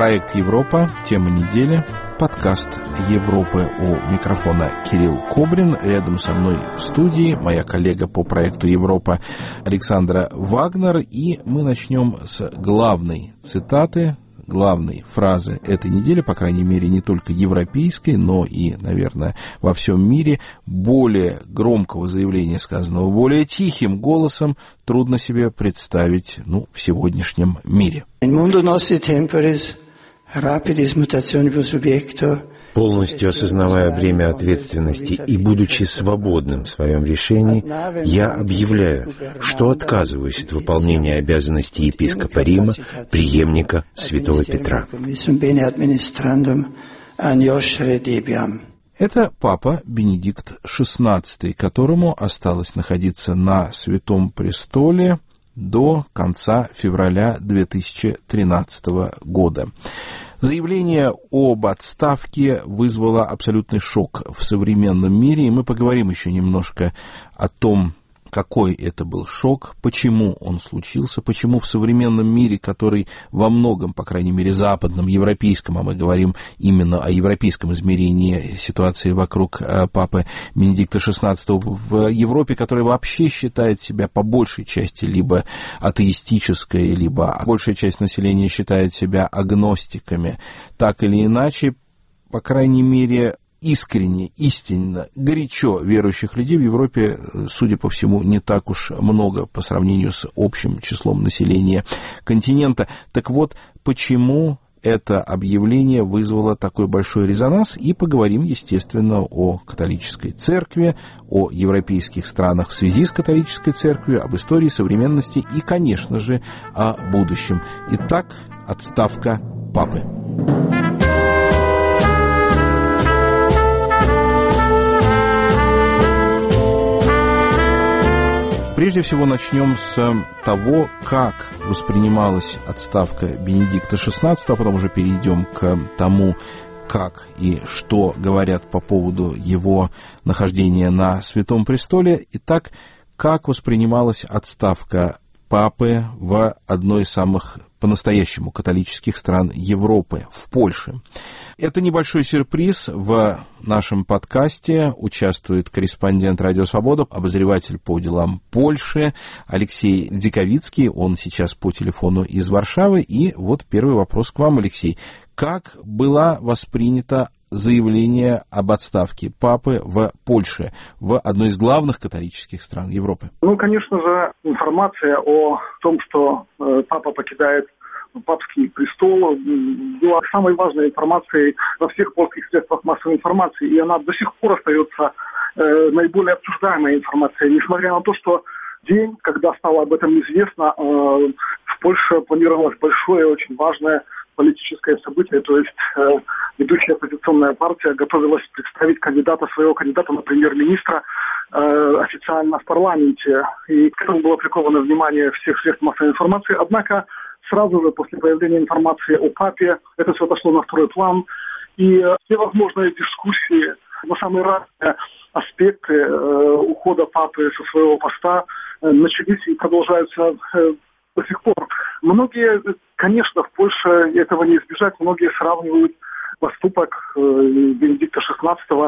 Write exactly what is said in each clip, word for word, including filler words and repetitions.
Проект Европа. Тема недели. Подкаст Европы. У микрофона Кирилл Кобрин. Рядом со мной в студии моя коллега по проекту Европа Александра Вагнер. И мы начнем с главной цитаты, главной фразы этой недели, по крайней мере, не только европейской, но и, наверное, во всем мире. Более громкого заявления, сказанного более тихим голосом, трудно себе представить, ну, в сегодняшнем мире. Полностью осознавая бремя ответственности и будучи свободным в своем решении, я объявляю, что отказываюсь от выполнения обязанностей епископа Рима, преемника святого Петра. Это папа Бенедикт шестнадцатый, которому осталось находиться на Святом Престоле до конца февраля две тысячи тринадцатого года. Заявление об отставке вызвало абсолютный шок в современном мире, и мы поговорим еще немножко о том, какой это был шок, почему он случился, почему в современном мире, который во многом, по крайней мере, западном, европейском, а мы говорим именно о европейском измерении ситуации вокруг папы Бенедикта шестнадцатого, в Европе, которая вообще считает себя по большей части либо атеистической, либо большая часть населения считает себя агностиками, так или иначе, по крайней мере, искренне, истинно, горячо верующих людей в Европе, судя по всему, не так уж много по сравнению с общим числом населения континента. Так вот, почему это объявление вызвало такой большой резонанс? И поговорим, естественно, о католической церкви, о европейских странах в связи с католической церковью, об истории, современности и, конечно же, о будущем. Итак, отставка папы. Прежде всего начнем с того, как воспринималась отставка Бенедикта шестнадцатого, а потом уже перейдем к тому, как и что говорят по поводу его нахождения на Святом Престоле. Итак, как воспринималась отставка папы в одной из самых по-настоящему католических стран Европы, в Польше. Это небольшой сюрприз. В нашем подкасте участвует корреспондент «Радио Свобода», обозреватель по делам Польши Алексей Диковицкий. Он сейчас по телефону из Варшавы. И вот первый вопрос к вам, Алексей. Как было воспринято заявление об отставке папы в Польше, в одной из главных католических стран Европы? Ну, конечно же, информация о том, что э, папа покидает папский престол, была самой важной информацией во всех польских средствах массовой информации, и она до сих пор остается э, наиболее обсуждаемой информацией, несмотря на то, что день, когда стало об этом известно, э, в Польше планировалось большое, очень важное политическое событие, то есть э, ведущая оппозиционная партия готовилась представить кандидата, своего кандидата на премьер-министра э, официально в парламенте, и к этому было приковано внимание всех средств массовой информации, однако сразу же после появления информации о папе это все отошло на второй план, и все возможные дискуссии на самые разные аспекты э, ухода папы со своего поста э, начались и продолжаются э, до сих пор. Многие, конечно, в Польше этого не избежать, многие сравнивают поступок э, Бенедикта шестнадцатого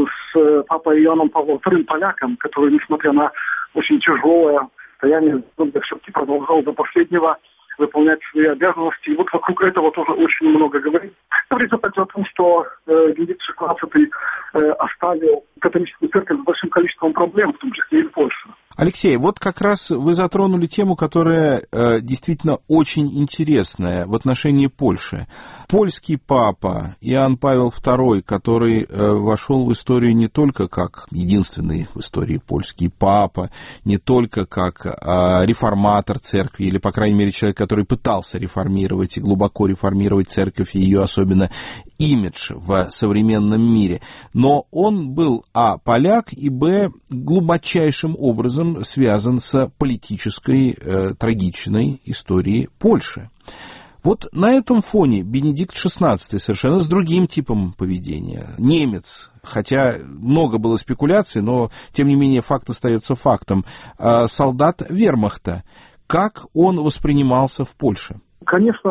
с папой Иоанном Павлом вторым поляком, который, несмотря на очень тяжелое состояние, все-таки продолжал до последнего выполнять свои обязанности. И вот вокруг этого тоже очень много говорит. Говорится также о том, что э, Бенедикт шестнадцатый э, оставил католическую церковь с большим количеством проблем, в том числе и в Польше. Алексей, вот как раз вы затронули тему, которая э, действительно очень интересная в отношении Польши. Польский папа Иоанн Павел второй, который э, вошел в историю не только как единственный в истории польский папа, не только как э, реформатор церкви, или, по крайней мере, человек, который пытался реформировать и глубоко реформировать церковь и ее особенно имидж в современном мире, но он был, а, поляк, и, б, глубочайшим образом связан с политической э, трагичной историей Польши. Вот на этом фоне Бенедикт шестнадцатый совершенно с другим типом поведения. Немец, хотя много было спекуляций, но, тем не менее, факт остается фактом. Э, солдат вермахта. Как он воспринимался в Польше? Конечно,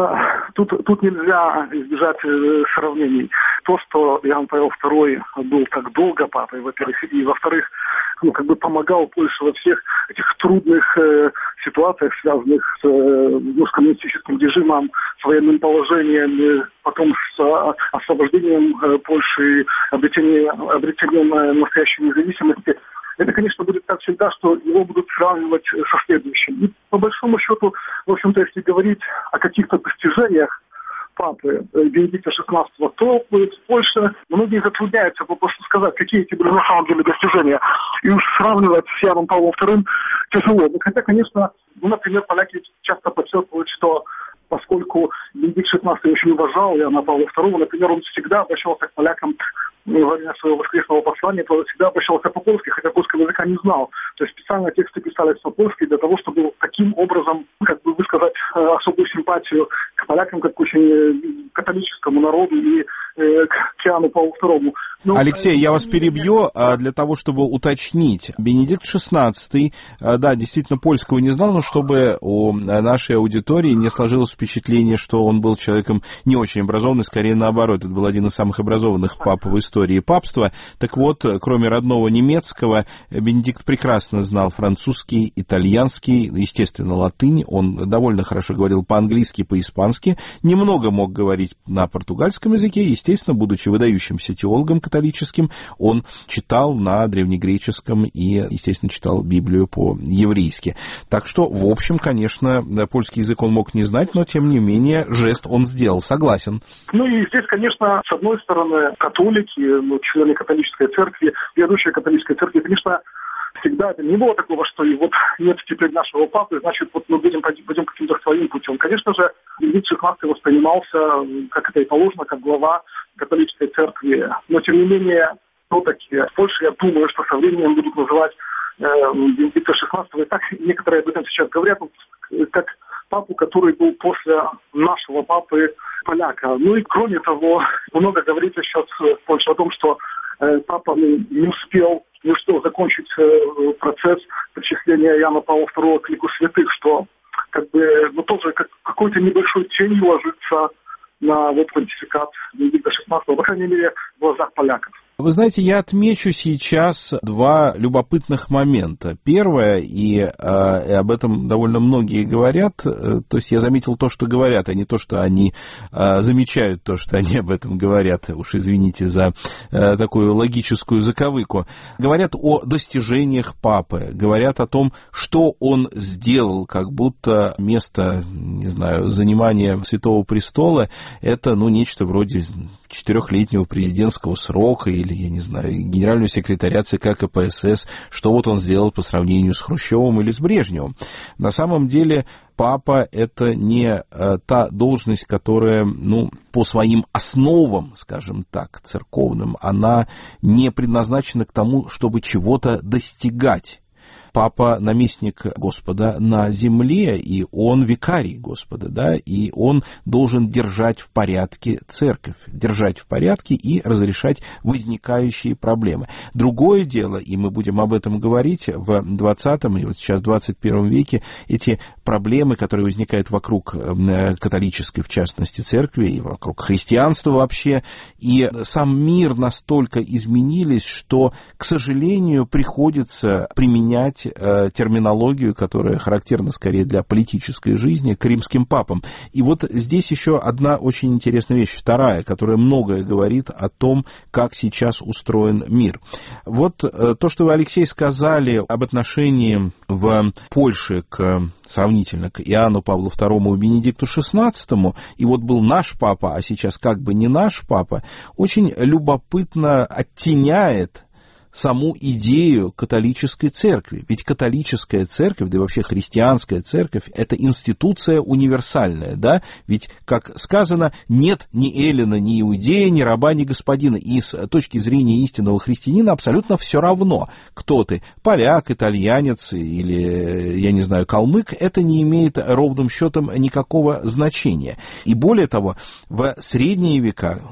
тут, тут нельзя избежать э, сравнений. То, что Иоанн Павел второй был так долго папой, во-первых, и во-вторых, ну, как бы помогал Польше во всех этих трудных э, ситуациях, связанных с, э, ну, с коммунистическим режимом, с военным положением, э, потом с э, освобождением э, Польши, обретением, обретением э, настоящей независимости. Это, конечно, будет так всегда, что его будут сравнивать со следующим. И по большому счету, в общем-то, если говорить о каких-то достижениях папы Бенедикта шестнадцатого, то в Польше многие затрудняются попросту сказать, какие эти были на самом деле достижения. И уж сравнивать с Иоанном Павлом вторым тяжело. Но хотя, конечно, ну, например, поляки часто подчеркивают, что поскольку Бенедикт шестнадцатый очень уважал Иоанна Павла второго, например, он всегда обращался к полякам во время своего воскресного послания, то всегда обращался по-польски, хотя польского языка не знал. То есть специально тексты писались по-польски для того, чтобы таким образом, как бы высказать э, особую симпатию к полякам, как к очень католическому народу и э, к Иоанну Павлу второму. Но, Алексей, я вас перебью для того, чтобы уточнить. Бенедикт шестнадцатый, да, действительно польского не знал, но чтобы у нашей аудитории не сложилось впечатление, что он был человеком не очень образованным, скорее наоборот, это был один из самых образованных пап в истории папства. Так вот, кроме родного немецкого, Бенедикт прекрасно знал французский, итальянский, естественно, латынь, он довольно хорошо говорил по-английски, по-испански, немного мог говорить на португальском языке, естественно, будучи выдающимся теологом католическим, он читал на древнегреческом и, естественно, читал Библию по-еврейски. Так что, в общем, конечно, польский язык он мог не знать, но, тем не менее, жест он сделал, согласен. Ну и здесь, конечно, с одной стороны, католики, ну, члены католической церкви, ведущие католической церкви, конечно, всегда это не было такого, что и вот нет теперь нашего папы, значит, вот мы будем пойдем каким-то своим путем. Конечно же, Бенедикт шестнадцатый воспринимался, как это и положено, как глава католической церкви. Но, тем не менее, все-таки в Польше, я думаю, что со временем будут называть э, Бенедикта шестнадцатого, и так некоторые об этом сейчас говорят, как папу, который был после нашего папы поляка. Ну и кроме того, много говорится сейчас в Польше о том, что э, папа ну, не успел не успел закончить э, процесс причисления Иоанна Павла второго к лику святых, что как бы ну, тоже как, какой-то небольшой тенью ложится на вот понтификат Бенедикта шестнадцатого, по крайней мере, в глазах поляков. Вы знаете, я отмечу сейчас два любопытных момента. Первое, и, э, и об этом довольно многие говорят, э, то есть я заметил то, что говорят, а не то, что они э, замечают то, что они об этом говорят. Уж извините за э, такую логическую заковыку. Говорят о достижениях папы, говорят о том, что он сделал, как будто место, не знаю, занимания Святого Престола это, ну, нечто вроде четырехлетнего президентского срока или, я не знаю, генерального секретаря ЦК КПСС, что вот он сделал по сравнению с Хрущевым или с Брежневым. На самом деле папа — это не э, та должность, которая, ну, по своим основам, скажем так, церковным, она не предназначена к тому, чтобы чего-то достигать. Папа — наместник Господа на земле, и он викарий Господа, да, и он должен держать в порядке церковь, держать в порядке и разрешать возникающие проблемы. Другое дело, и мы будем об этом говорить, в двадцатом и вот сейчас двадцать первом веке эти проблемы, которые возникают вокруг католической, в частности, церкви, и вокруг христианства вообще, и сам мир настолько изменились, что, к сожалению, приходится применять терминологию, которая характерна скорее для политической жизни, к римским папам. И вот здесь еще одна очень интересная вещь, вторая, которая многое говорит о том, как сейчас устроен мир. Вот то, что вы, Алексей, сказали об отношении в Польше к, сравнительно к Иоанну Павлу второму и Бенедикту шестнадцатому, и вот был наш папа, а сейчас как бы не наш папа, очень любопытно оттеняет саму идею католической церкви. Ведь католическая церковь, да и вообще христианская церковь, это институция универсальная, да? Ведь, как сказано, нет ни эллина, ни иудея, ни раба, ни господина. И с точки зрения истинного христианина абсолютно все равно, кто ты, поляк, итальянец или, я не знаю, калмык, это не имеет ровным счетом никакого значения. И более того, в средние века,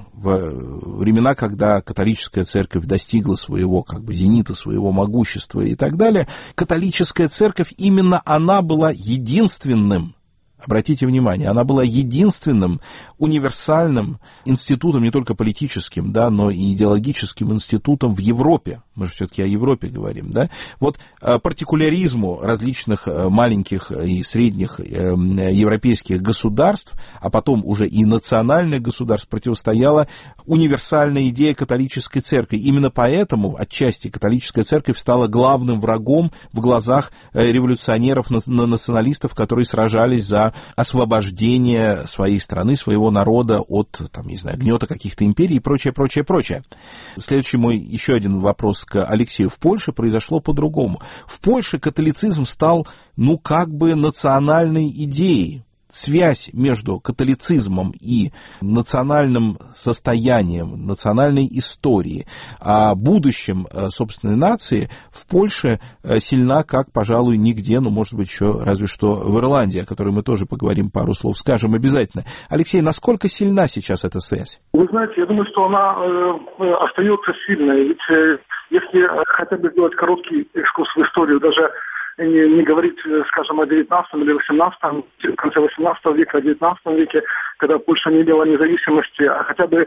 в времена, когда католическая церковь достигла своего как бы зенита, своего могущества и так далее, католическая церковь, именно она была единственным Обратите внимание, она была единственным универсальным институтом, не только политическим, да, но и идеологическим институтом в Европе. Мы же все-таки о Европе говорим, да. Вот партикуляризму различных маленьких и средних европейских государств, а потом уже и национальных государств противостояла универсальная идея католической церкви. Именно поэтому отчасти католическая церковь стала главным врагом в глазах революционеров, националистов, которые сражались за освобождение своей страны, своего народа от, там, не знаю, гнета каких-то империй и прочее, прочее, прочее. Следующий мой еще один вопрос к Алексею. В Польше произошло по-другому. В Польше католицизм стал, ну, как бы национальной идеей. Связь между католицизмом и национальным состоянием, национальной историей, а будущем собственной нации в Польше сильна, как, пожалуй, нигде, ну, может быть, еще разве что в Ирландии, о которой мы тоже поговорим, пару слов скажем обязательно. Алексей, насколько сильна сейчас эта связь? Вы знаете, я думаю, что она э, остается сильной, ведь э, если хотя бы сделать короткий экскурс в историю, даже Не, не говорить, скажем, о девятнадцатом или восемнадцатом, в конце восемнадцатого века, о девятнадцатом веке, когда Польша не имела независимости, а хотя бы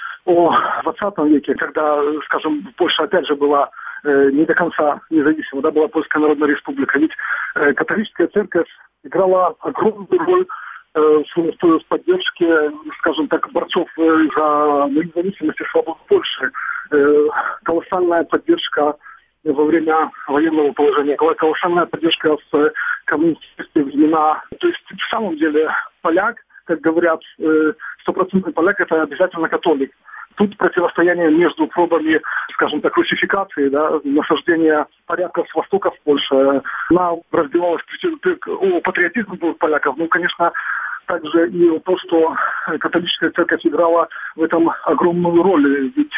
о двадцатом веке, когда, скажем, Польша опять же была э, не до конца независима, да, была Польская Народная Республика. Ведь э, католическая церковь играла огромную роль э, в поддержке, скажем так, борцов э, за независимость и свободу Польши. Э, колоссальная поддержка во время военного положения, колоссальная поддержка в коммунистические времена. То есть, в самом деле, поляк, как говорят, стопроцентный поляк – это обязательно католик. Тут противостояние между пробами, скажем так, русификации, да, насаждения порядков с востока в Польше, она разбивалась о патриотизме поляков. Ну, конечно, также и то, что католическая церковь играла в этом огромную роль. Ведь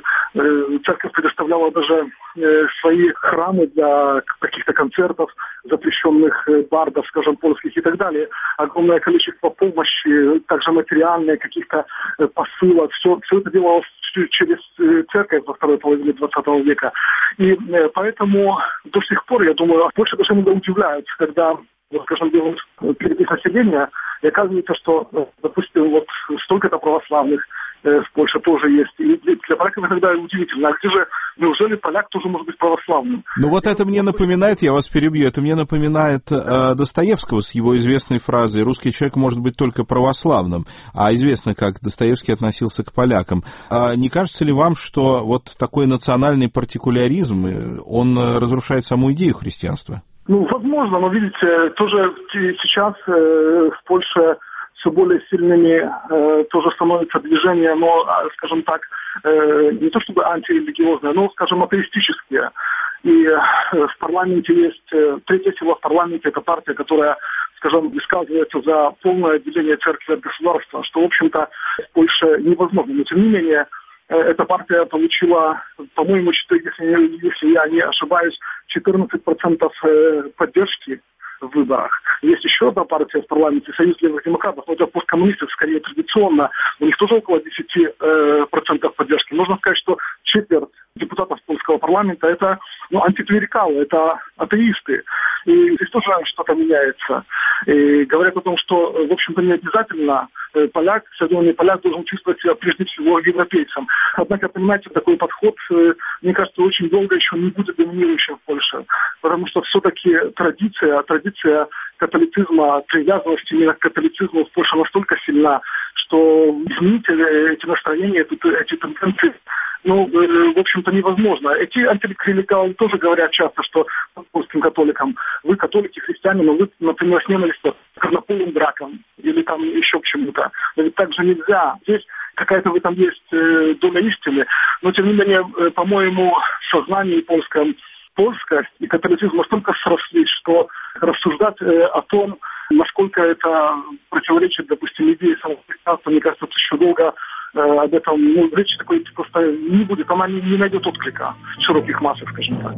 э, церковь предоставляла даже э, свои храмы для каких-то концертов, запрещенных бардов, скажем, польских и так далее. Огромное количество помощи, также материальные каких-то посылок. Все, все это делалось через церковь во второй половине двадцатого века. И э, поэтому до сих пор, я думаю, больше даже иногда удивляются, когда, вот, скажем, делают перепись населения, и оказывается, что, допустим, вот столько-то православных э, в Польше тоже есть. И для поляков иногда удивительно. А где же, неужели поляк тоже может быть православным? Ну вот это мне напоминает, я вас перебью, это мне напоминает э, Достоевского с его известной фразой «Русский человек может быть только православным», а известно, как Достоевский относился к полякам. А не кажется ли вам, что вот такой национальный партикуляризм, он разрушает саму идею христианства? Ну, возможно, но, видите, тоже сейчас э, в Польше все более сильными э, тоже становится движение, но, скажем так, э, не то чтобы антирелигиозное, но, скажем, атеистические. И э, в парламенте есть, э, третья сила в парламенте, это партия, которая, скажем, высказывается за полное отделение церкви от государства, что, в общем-то, в Польше невозможно. Но, тем не менее, эта партия получила, по-моему, если, если я не ошибаюсь, четырнадцать процентов поддержки в выборах. Есть еще одна партия в парламенте, Союз левых демократов, но это посткоммунисты, скорее традиционно. У них тоже около десять процентов поддержки. Можно сказать, что четверть депутатов польского парламента это ну, антиклерикалы, это атеисты. И здесь тоже что-то меняется. И говорят о том, что, в общем-то, не обязательно поляк, все-таки поляк должен чувствовать себя прежде всего европейцем. Однако, понимаете, такой подход, мне кажется, очень долго еще не будет доминирующим в Польше. Потому что все-таки традиция, традиция католицизма, привязанность именно к католицизму в Польше настолько сильна, что изменить эти настроения, эти тенденции, ну, в общем-то, невозможно. Эти антиклерикалы тоже говорят часто, что польским католикам, вы католики, христиане, но вы, например, с ненавистью к однополым бракам или там еще к чему-то. Но ведь так же нельзя. Здесь какая-то в этом есть э, доля истины. Но, тем не менее, э, по-моему, в сознании польском польскость и католицизм настолько срослись, что рассуждать э, о том, насколько это противоречит, допустим, идее самого христианства, мне кажется, еще долго э, об этом, ну, речи такой просто не будет, она не, не найдет отклика в широких массах, скажем так.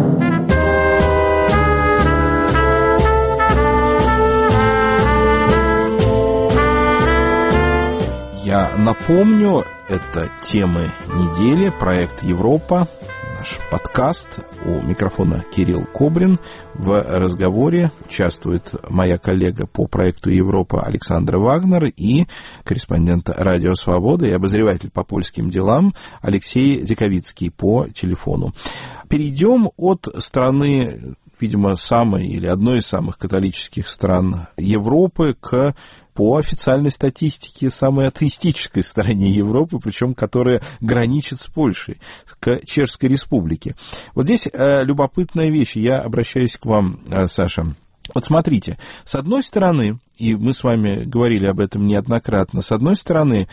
Я напомню, это темы недели, проект Европа, наш подкаст У микрофона Кирилл Кобрин. В разговоре участвует моя коллега по проекту «Европа» Александра Вагнер и корреспондент «Радио Свобода» и обозреватель по польским делам Алексей Диковицкий по телефону. Перейдем от страны, видимо, самой или одной из самых католических стран Европы к, по официальной статистике, самой атеистической стране Европы, причем которая граничит с Польшей, к Чешской Республике. Вот здесь э, любопытная вещь, я обращаюсь к вам, э, Саша. Вот смотрите, с одной стороны, и мы с вами говорили об этом неоднократно, с одной стороны,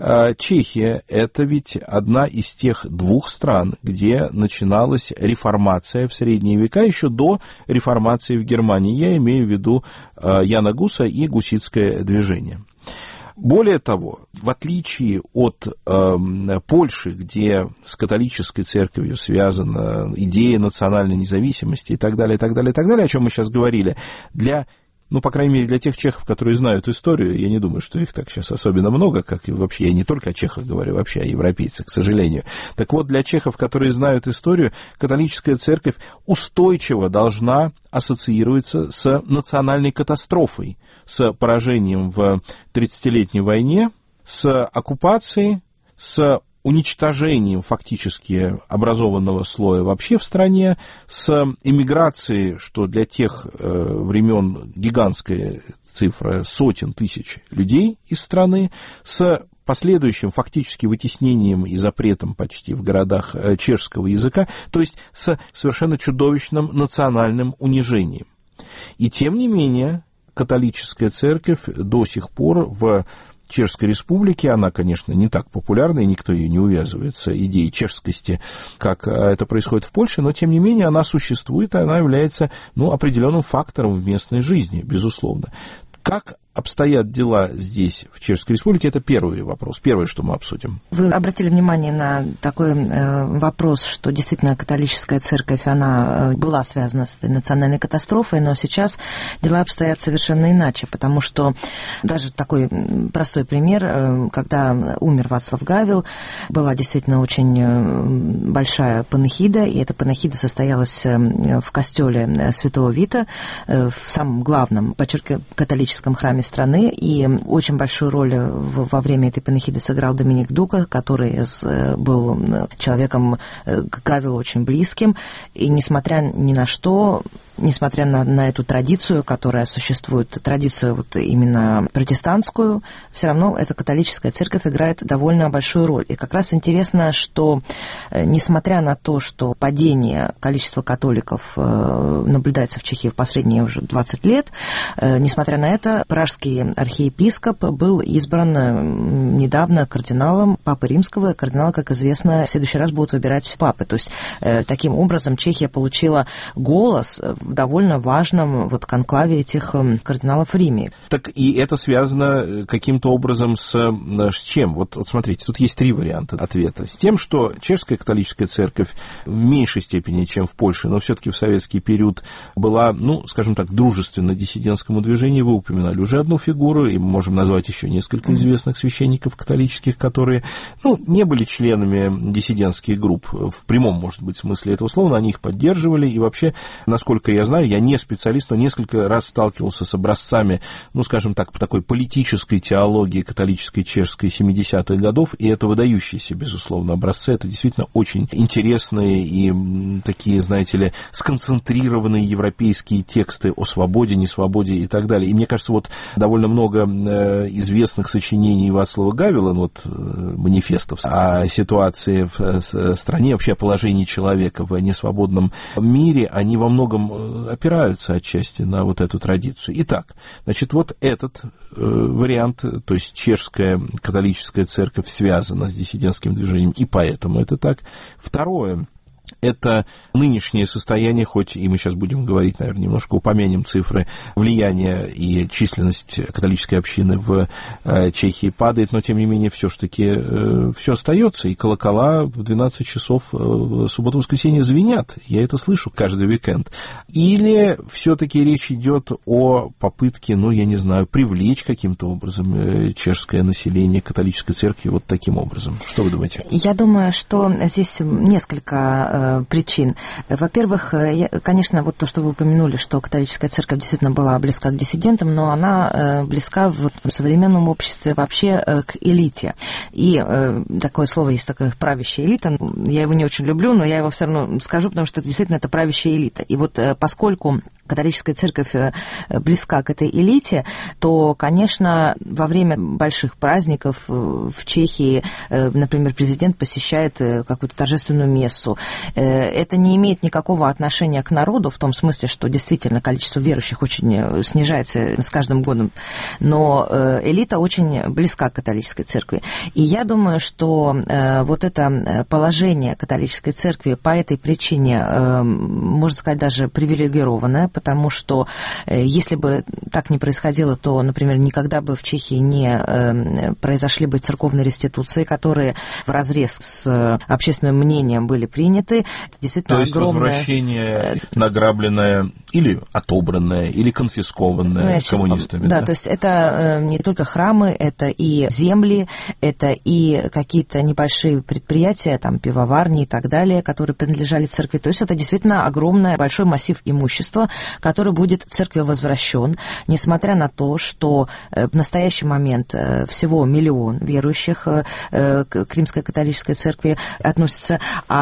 Чехия – это ведь одна из тех двух стран, где начиналась реформация в средние века, еще до реформации в Германии. Я имею в виду Яна Гуса и гуситское движение. Более того, в отличие от э, Польши, где с католической церковью связана идея национальной независимости и так далее, и так далее, и так далее, о чем мы сейчас говорили, для, ну, по крайней мере, для тех чехов, которые знают историю, я не думаю, что их так сейчас особенно много, как и вообще, я не только о чехах говорю, вообще о европейцах, к сожалению. Так вот, для чехов, которые знают историю, католическая церковь устойчиво должна ассоциируется с национальной катастрофой, с поражением в тридцатилетней войне, с оккупацией, с уничтожением фактически образованного слоя вообще в стране, с эмиграцией, что для тех э, времен гигантская цифра сотен тысяч людей из страны, с последующим фактически вытеснением и запретом почти в городах чешского языка, то есть с совершенно чудовищным национальным унижением. И тем не менее, католическая церковь до сих пор в Чешской Республике, она, конечно, не так популярна, и никто ее не увязывает с идеей чешскости, как это происходит в Польше, но, тем не менее, она существует, и она является, ну, определенным фактором в местной жизни, безусловно. Как обстоят дела здесь, в Чешской Республике, это первый вопрос, первое, что мы обсудим. Вы обратили внимание на такой э, вопрос, что действительно католическая церковь, она была связана с этой национальной катастрофой, но сейчас дела обстоят совершенно иначе, потому что даже такой простой пример, э, когда умер Вацлав Гавел, была действительно очень большая панихида, и эта панихида состоялась в костеле Святого Вита, э, в самом главном, подчеркиваю, католическом храме страны, и очень большую роль во время этой панихиды сыграл Доминик Дука, который был человеком к Гавелу очень близким, и несмотря ни на что, несмотря на, на эту традицию, которая существует, традицию вот именно протестантскую, все равно эта католическая церковь играет довольно большую роль. И как раз интересно, что несмотря на то, что падение количества католиков наблюдается в Чехии в последние уже двадцать лет, несмотря на это, пражский архиепископ был избран недавно кардиналом Папы Римского. Кардиналы, как известно, в следующий раз будут выбирать папы. То есть таким образом Чехия получила голос в довольно важном вот конклаве этих кардиналов в Риме. Так и это связано каким-то образом с, с чем? Вот, вот смотрите, тут есть три варианта ответа. С тем, что чешская католическая церковь в меньшей степени, чем в Польше, но все-таки в советский период была, ну, скажем так, дружественна диссидентскому движению. Вы упоминали уже одну фигуру, и мы можем назвать еще несколько известных священников католических, которые, ну, не были членами диссидентских групп в прямом, может быть, смысле этого слова, но они их поддерживали, и вообще, насколько я знаю, я не специалист, но несколько раз сталкивался с образцами, ну, скажем так, такой политической теологии католической чешской семидесятых годов, и это выдающиеся, безусловно, образцы. Это действительно очень интересные и такие, знаете ли, сконцентрированные европейские тексты о свободе, несвободе и так далее. И мне кажется, вот довольно много известных сочинений Вацлава Гавела, ну, вот манифестов о ситуации в стране, вообще о положении человека в несвободном мире, они во многом опираются отчасти на вот эту традицию. Итак, значит, вот этот э, вариант, то есть чешская католическая церковь связана с диссидентским движением, и поэтому это так. Второе. Это нынешнее состояние, хоть и мы сейчас будем говорить, наверное, немножко упомянем цифры, влияния и численность католической общины в Чехии падает, но, тем не менее, все-таки все остается, и колокола в двенадцать часов в субботу-воскресенье звенят, я это слышу каждый уикенд. Или все-таки речь идет о попытке, ну, я не знаю, привлечь каким-то образом чешское население католической церкви вот таким образом. Что вы думаете? Я думаю, что здесь несколько причин. Во-первых, конечно, вот то, что вы упомянули, что католическая церковь действительно была близка к диссидентам, но она близка в современном обществе вообще к элите. И такое слово есть, такое правящая элита. Я его не очень люблю, но я его все равно скажу, потому что это действительно это правящая элита. И вот поскольку католическая церковь близка к этой элите, то, конечно, во время больших праздников в Чехии, например, президент посещает какую-то торжественную мессу. Это не имеет никакого отношения к народу, в том смысле, что действительно количество верующих очень снижается с каждым годом, но элита очень близка к католической церкви. И я думаю, что вот это положение католической церкви по этой причине, можно сказать, даже привилегированное, потому что если бы так не происходило, то, например, никогда бы в Чехии не произошли бы церковные реституции, которые вразрез с общественным мнением были приняты. Это действительно то есть огромное... возвращение награбленное или отобранное, или конфискованное ну, коммунистами. Да, да, то есть это не только храмы, это и земли, это и какие-то небольшие предприятия, там пивоварни и так далее, которые принадлежали церкви. То есть это действительно огромный, большой массив имущества, который будет церкви возвращен, несмотря на то, что в настоящий момент всего миллион верующих к Римской католической церкви относятся,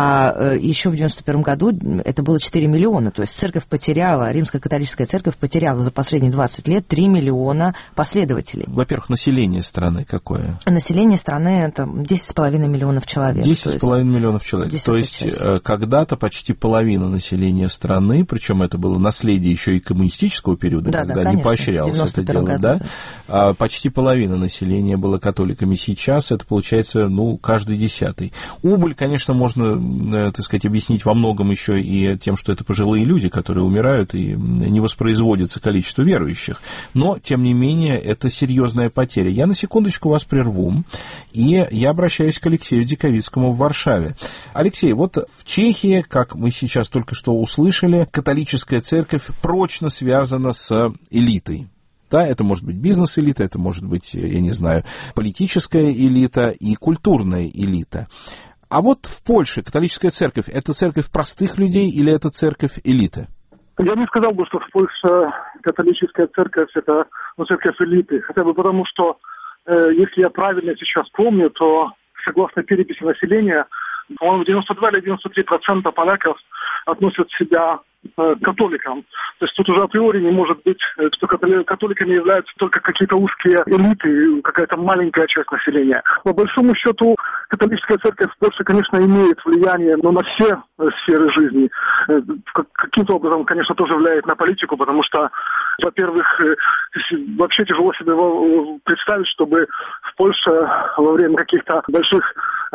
а еще в девяносто первом году это было четыре миллиона. То есть церковь потеряла, Римская католическая церковь потеряла за последние двадцать лет три миллиона последователей. Во-первых, население страны какое? Население страны это десять с половиной миллионов человек. десять с половиной миллионов человек. То есть часть. Когда-то почти половина населения страны, причем это было наследие еще и коммунистического периода, да, когда да, конечно, не поощрялось это дело, году, да? Да. Почти половина населения было католиками. Сейчас это получается, ну, каждый десятый. Убыль, конечно, можно, так сказать, объяснить во многом еще и тем, что это пожилые люди, которые умирают и не воспроизводится количество верующих. Но, тем не менее, это серьезная потеря. Я на секундочку вас прерву, и я обращаюсь к Алексею Диковицкому в Варшаве. Алексей, вот в Чехии, как мы сейчас только что услышали, католическая церковь прочно связана с элитой. Да, это может быть бизнес-элита, это может быть, я не знаю, политическая элита и культурная элита. А вот в Польше католическая церковь – это церковь простых людей или это церковь элиты? Я не сказал бы, что в Польше католическая церковь – это ну, церковь элиты. Хотя бы потому, что, э, если я правильно сейчас помню, то согласно переписи населения, по-моему, девяносто два или девяносто три процента поляков относят себя к католикам. То есть тут уже априори не может быть, что католиками являются только какие-то узкие элиты, какая-то маленькая часть населения. По большому счету, католическая церковь в Польше, конечно, имеет влияние, но на все сферы жизни. Каким-то образом, конечно, тоже влияет на политику, потому что, во-первых, вообще тяжело себе представить, чтобы в Польше во время каких-то больших,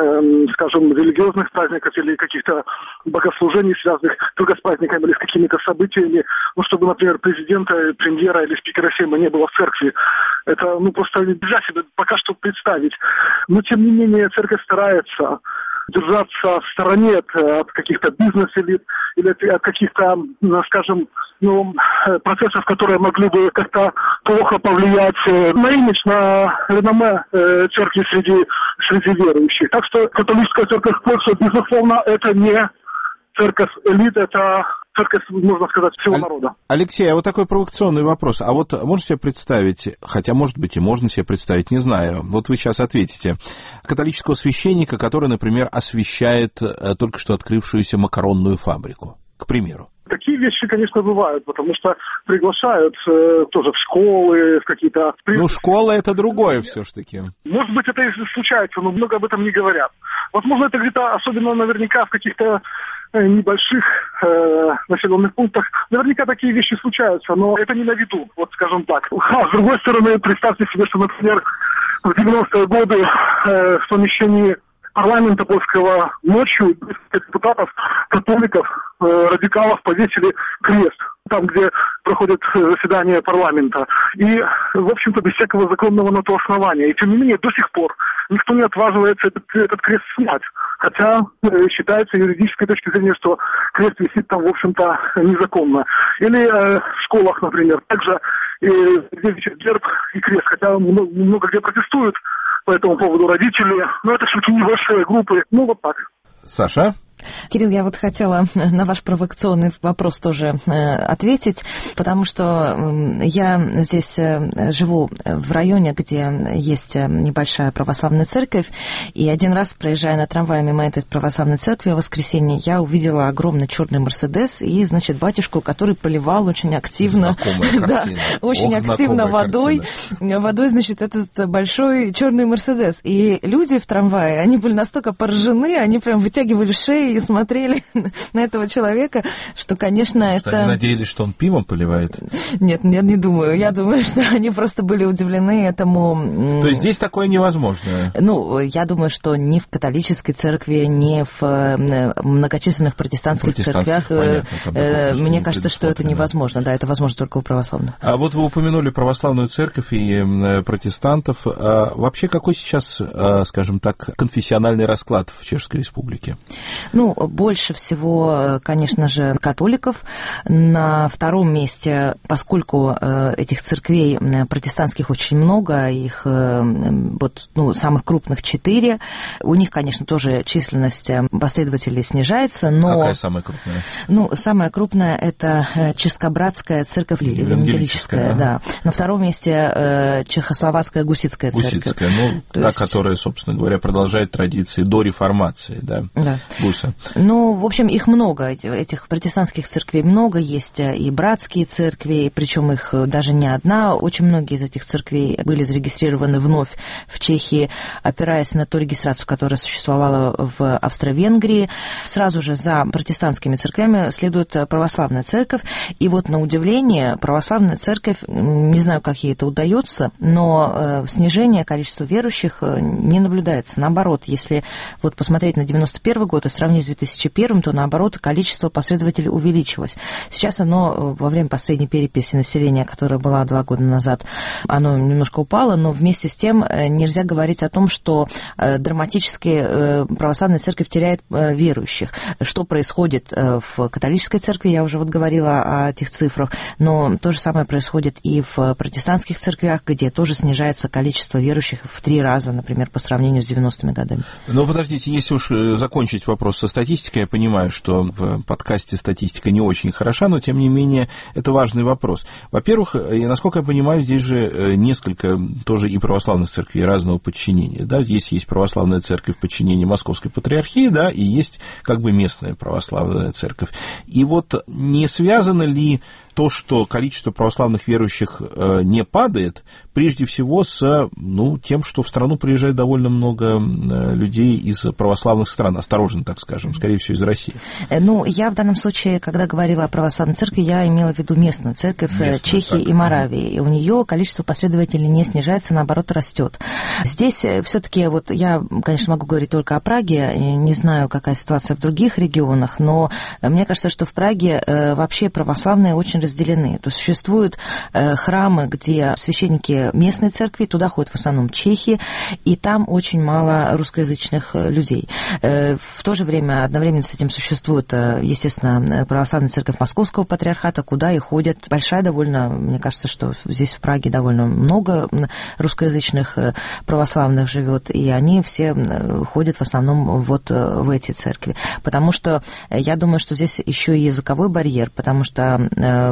скажем, религиозных праздников или каких-то богослужений, связанных только с праздниками или с какими-то событиями, ну, чтобы, например, президента, премьера или спикера Сейма не было в церкви. Это, ну, просто нельзя себе пока что представить. Но, тем не менее, церковь старается держаться в стороне от, от каких-то бизнес-элит или от, от каких-то, скажем, ну, процессов, которые могли бы как-то плохо повлиять на имидж, на реноме э, церкви среди, среди верующих. Так что католическая церковь в Польше, безусловно, это не церковь элит, это церковь, можно сказать, всего народа. Алексей, а вот такой провокационный вопрос. А вот можете себе представить, хотя, может быть, и можно себе представить, не знаю, вот вы сейчас ответите, католического священника, который, например, освящает только что открывшуюся макаронную фабрику, к примеру? Такие вещи, конечно, бывают, потому что приглашают э, тоже в школы, в какие-то... Ну, школа — это другое все-таки. Может быть, это и случается, но много об этом не говорят. Возможно, это где-то, особенно наверняка в каких-то э, небольших э, населенных пунктах, наверняка такие вещи случаются, но это не на виду, вот скажем так. А с другой стороны, представьте себе, что, например, в девяностые годы э, в помещении парламента польского ночью депутатов, католиков, э, радикалов повесили крест, там, где проходит заседание парламента. И, в общем-то, без всякого законного на то основания. И, тем не менее, до сих пор никто не отваживается этот, этот крест снять. Хотя э, считается юридической точки зрения, что крест висит там, в общем-то, незаконно. Или э, в школах, например, также э, где висит герб и крест, хотя много, много где протестуют по этому поводу родители, но это все-таки небольшие группы, ну вот так. Саша? Кирилл, я вот хотела на ваш провокационный вопрос тоже ответить, потому что я здесь живу в районе, где есть небольшая православная церковь, и один раз, проезжая на трамвае мимо этой православной церкви в воскресенье, я увидела огромный черный Мерседес и, значит, батюшку, который поливал очень активно, да, очень Ох, активно водой, картина. водой, значит, этот большой черный Мерседес. И люди в трамвае, они были настолько поражены, они прям вытягивали шеи и смотрели на этого человека, что, конечно, что это... Они надеялись, что он пивом поливает? Нет, нет, не думаю. Я думаю, что они просто были удивлены этому. То есть здесь такое невозможно? Ну, я думаю, что ни в католической церкви, ни в многочисленных протестантских, протестантских церквях, понятно, мне кажется, что это невозможно. Да, это возможно только у православных. А вот вы упомянули православную церковь и протестантов. А вообще какой сейчас, скажем так, конфессиональный расклад в Чешской Республике? Ну, больше всего, конечно же, католиков. На втором месте, поскольку этих церквей протестантских очень много, их вот, ну, самых крупных четыре, у них, конечно, тоже численность последователей снижается, но... Какая самая крупная? Ну, самая крупная – это Чешскобратская церковь евангелическая, да. На втором месте Чехословацкая Гуситская церковь. Гуситская, ну, То та, есть... которая, собственно говоря, продолжает традиции до реформации, да, да. Гуса. Ну, в общем, их много, этих протестантских церквей много, есть и братские церкви, причем их даже не одна. Очень многие из этих церквей были зарегистрированы вновь в Чехии, опираясь на ту регистрацию, которая существовала в Австро-Венгрии. Сразу же за протестантскими церквями следует православная церковь. И вот, на удивление, православная церковь, не знаю, как ей это удается, но снижение количества верующих не наблюдается. Наоборот, если вот посмотреть на девяносто первый год и сравнить с две тысячи первым, то, наоборот, количество последователей увеличилось. Сейчас оно во время последней переписи населения, которая была два года назад, оно немножко упало, но вместе с тем нельзя говорить о том, что драматически православная церковь теряет верующих. Что происходит в католической церкви, я уже вот говорила о этих цифрах, но то же самое происходит и в протестантских церквях, где тоже снижается количество верующих в три раза, например, по сравнению с девяностыми годами. Ну, подождите, если уж закончить вопрос со статистикой, я понимаю, что в подкасте статистика не очень хороша, но, тем не менее, это важный вопрос. Во-первых, насколько я понимаю, здесь же несколько тоже и православных церквей разного подчинения. Да? Здесь есть православная церковь в подчинении Московской патриархии, да, и есть как бы местная православная церковь. И вот не связано ли то, что количество православных верующих не падает, прежде всего с, ну, тем, что в страну приезжает довольно много людей из православных стран, осторожно, так скажем, скорее всего, из России? Ну, я в данном случае, когда говорила о православной церкви, я имела в виду местную церковь местную, Чехии так. и Моравии. И у нее количество последователей не снижается, наоборот, растет. Здесь все-таки, вот я, конечно, могу говорить только о Праге, не знаю, какая ситуация в других регионах, но мне кажется, что в Праге вообще православные очень разделены. То есть существуют храмы, где священники местной церкви, туда ходят в основном чехи, и там очень мало русскоязычных людей. В то же время, одновременно с этим существует, естественно, православная церковь Московского патриархата, куда и ходят большая довольно, мне кажется, что здесь в Праге довольно много русскоязычных православных живет, и они все ходят в основном вот в эти церкви. Потому что я думаю, что здесь еще и языковой барьер, потому что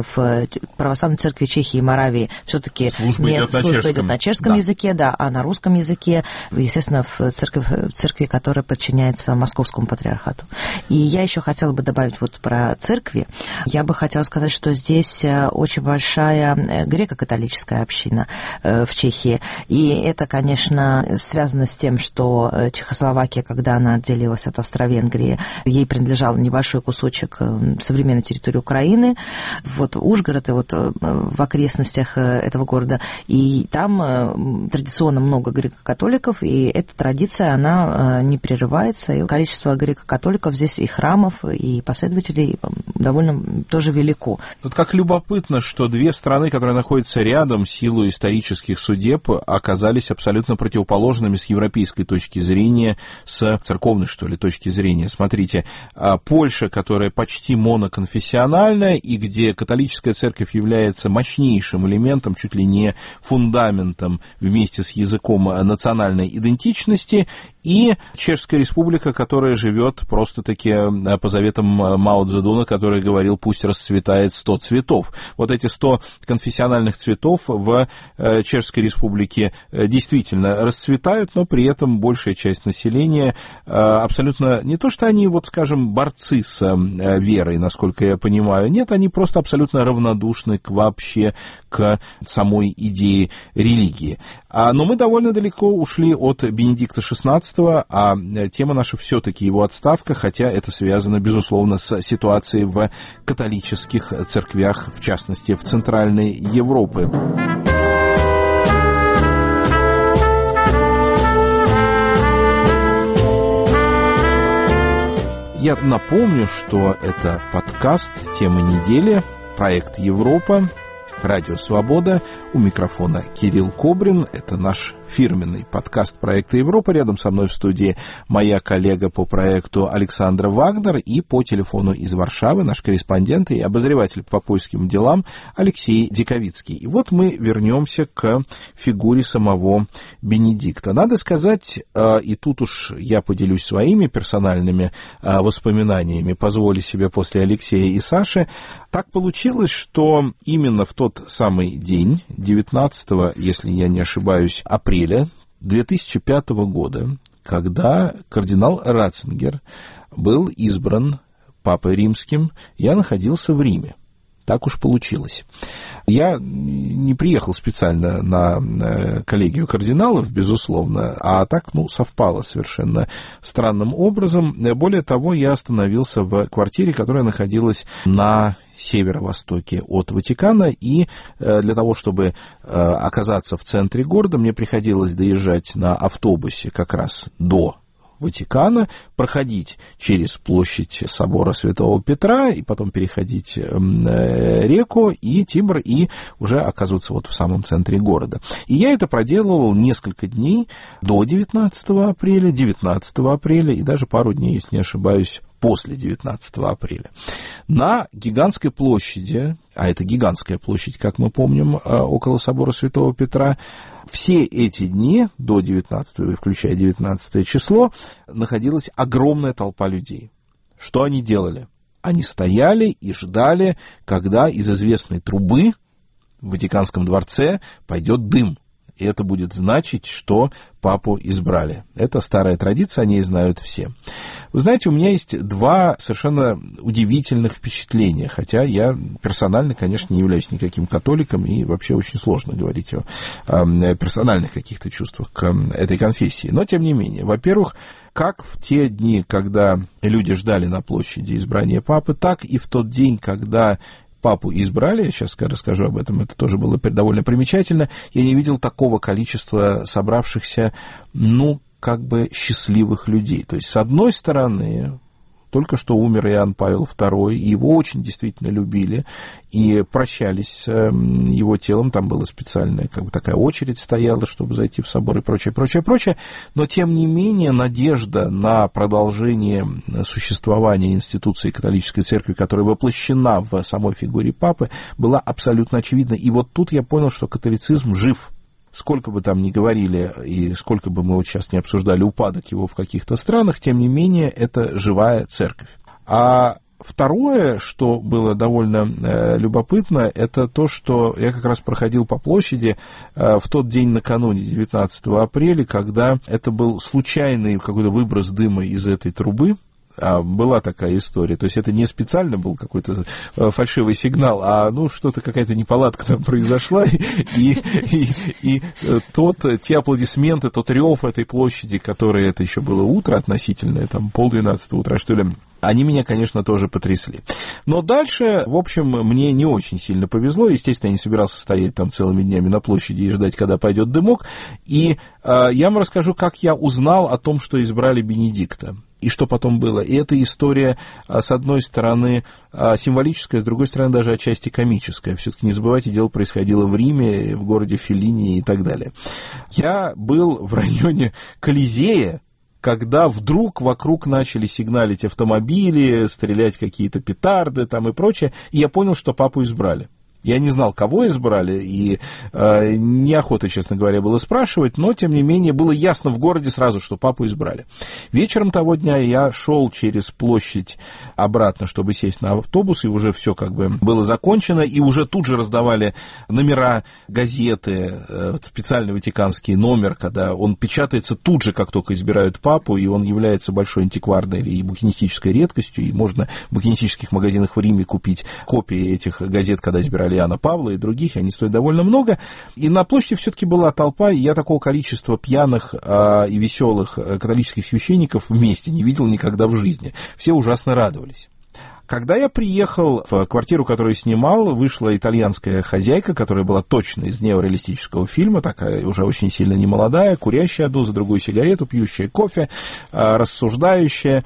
в православной церкви Чехии и Моравии все-таки служба идет на служба чешском, идет на чешском да. языке, да, а на русском языке, естественно, в церкви, в церкви, которая подчиняется Московскому патриархату. И я еще хотела бы добавить вот про церкви. Я бы хотела сказать, что здесь очень большая греко-католическая община в Чехии. И это, конечно, связано с тем, что Чехословакия, когда она отделилась от Австро-Венгрии, ей принадлежал небольшой кусочек современной территории Украины, вот Ужгород и вот в окрестностях этого города. И там традиционно много греко-католиков, и эта традиция, она не прерывается. И количество греко-католиков здесь и храмов, и последователей довольно тоже велико. Вот как любопытно, что две страны, которые находятся рядом, в силу исторических судеб, оказались абсолютно противоположными с европейской точки зрения, с церковной, что ли, точки зрения. Смотрите, Польша, которая почти моноконфессиональная, и где католическая церковь является мощнейшим элементом, чуть ли не фундаментом вместе с языком национальной идентичности, и Чешская республика, которая живет просто-таки по заветам Мао Цзэдуна, который говорил, пусть расцветает сто цветов. Вот эти сто конфессиональных цветов в Чешской республике действительно расцветают, но при этом большая часть населения абсолютно не то, что они, вот скажем, борцы с верой, насколько я понимаю, нет, они просто абсолютно равнодушны к, вообще к самой идее религии. Но мы довольно далеко ушли от Бенедикта шестнадцатого, а тема наша все-таки его отставка, хотя это связано, безусловно, с ситуацией в католических церквях, в частности, в Центральной Европе. Я напомню, что это подкаст «Тема недели», проект «Европа», Радио Свобода. У микрофона Кирилл Кобрин. Это наш фирменный подкаст проекта «Европа». Рядом со мной в студии моя коллега по проекту Александра Вагнер, и по телефону из Варшавы наш корреспондент и обозреватель по польским делам Алексей Диковицкий. И вот мы вернемся к фигуре самого Бенедикта. Надо сказать, и тут уж я поделюсь своими персональными воспоминаниями, позволю себе после Алексея и Саши. Так получилось, что именно в тот самый день, девятнадцатого, если я не ошибаюсь, апреля две тысячи пятого года, когда кардинал Ратцингер был избран Папой Римским, я находился в Риме. Так уж получилось. Я не приехал специально на коллегию кардиналов, безусловно, а так, ну, совпало совершенно странным образом. Более того, я остановился в квартире, которая находилась на северо-востоке от Ватикана, и для того, чтобы оказаться в центре города, мне приходилось доезжать на автобусе как раз до Ватикана, проходить через площадь собора Святого Петра и потом переходить реку и Тибр и уже оказываться вот в самом центре города. И я это проделывал несколько дней до девятнадцатого апреля, девятнадцатого апреля и даже пару дней, если не ошибаюсь, после девятнадцатого апреля. На гигантской площади, а это гигантская площадь, как мы помним, около собора Святого Петра, все эти дни, до девятнадцатого, включая девятнадцатое число, находилась огромная толпа людей. Что они делали? Они стояли и ждали, когда из известной трубы в Ватиканском дворце пойдет дым. И это будет значить, что папу избрали. Это старая традиция, о ней знают все. Вы знаете, у меня есть два совершенно удивительных впечатления, хотя я персонально, конечно, не являюсь никаким католиком, и вообще очень сложно говорить о, о персональных каких-то чувствах к этой конфессии. Но, тем не менее, во-первых, как в те дни, когда люди ждали на площади избрания папы, так и в тот день, когда папу избрали, я сейчас расскажу об этом, это тоже было довольно примечательно, я не видел такого количества собравшихся, ну, как бы счастливых людей. То есть, с одной стороны, только что умер Иоанн Павел второй, и его очень действительно любили, и прощались с его телом, там была специальная, как бы такая очередь стояла, чтобы зайти в собор и прочее, прочее, прочее, но, тем не менее, надежда на продолжение существования институции католической церкви, которая воплощена в самой фигуре папы, была абсолютно очевидна, и вот тут я понял, что католицизм жив. Сколько бы там ни говорили, и сколько бы мы вот сейчас не обсуждали упадок его в каких-то странах, тем не менее, это живая церковь. А второе, что было довольно э, любопытно, это то, что я как раз проходил по площади э, в тот день накануне, девятнадцатого апреля, когда это был случайный какой-то выброс дыма из этой трубы. А была такая история, то есть это не специально был какой-то фальшивый сигнал, а ну что-то, какая-то неполадка там произошла, и, и, и тот, те аплодисменты, тот рев этой площади, который, это еще было утро относительное, там полдвенадцатого утра, что ли, Они меня, конечно, тоже потрясли. Но дальше, в общем, мне не очень сильно повезло. Естественно, я не собирался стоять там целыми днями на площади и ждать, когда пойдет дымок. И э, я вам расскажу, как я узнал о том, что избрали Бенедикта. И что потом было. И эта история, с одной стороны, символическая, с другой стороны, даже отчасти комическая. Все-таки не забывайте, дело происходило в Риме, в городе Феллини и так далее. Я был в районе Колизея, когда вдруг вокруг начали сигналить автомобили, стрелять какие-то петарды там и прочее, и я понял, что папу избрали. Я не знал, кого избрали, и э, неохота, честно говоря, было спрашивать, но, тем не менее, было ясно в городе сразу, что папу избрали. Вечером того дня я шел через площадь обратно, чтобы сесть на автобус, и уже все как бы было закончено, и уже тут же раздавали номера газеты, э, специальный ватиканский номер, когда он печатается тут же, как только избирают папу, и он является большой антикварной и букинистической редкостью, и можно в букинистических магазинах в Риме купить копии этих газет, когда избирали Иоанна Павла и других, они стоят довольно много. И на площади все-таки была толпа, и я такого количества пьяных а, и веселых католических священников вместе не видел никогда в жизни. Все ужасно радовались. Когда я приехал в квартиру, которую снимал, вышла итальянская хозяйка, которая была точно из неореалистического фильма, такая уже очень сильно немолодая, курящая одну за другую сигарету, пьющая кофе, рассуждающая.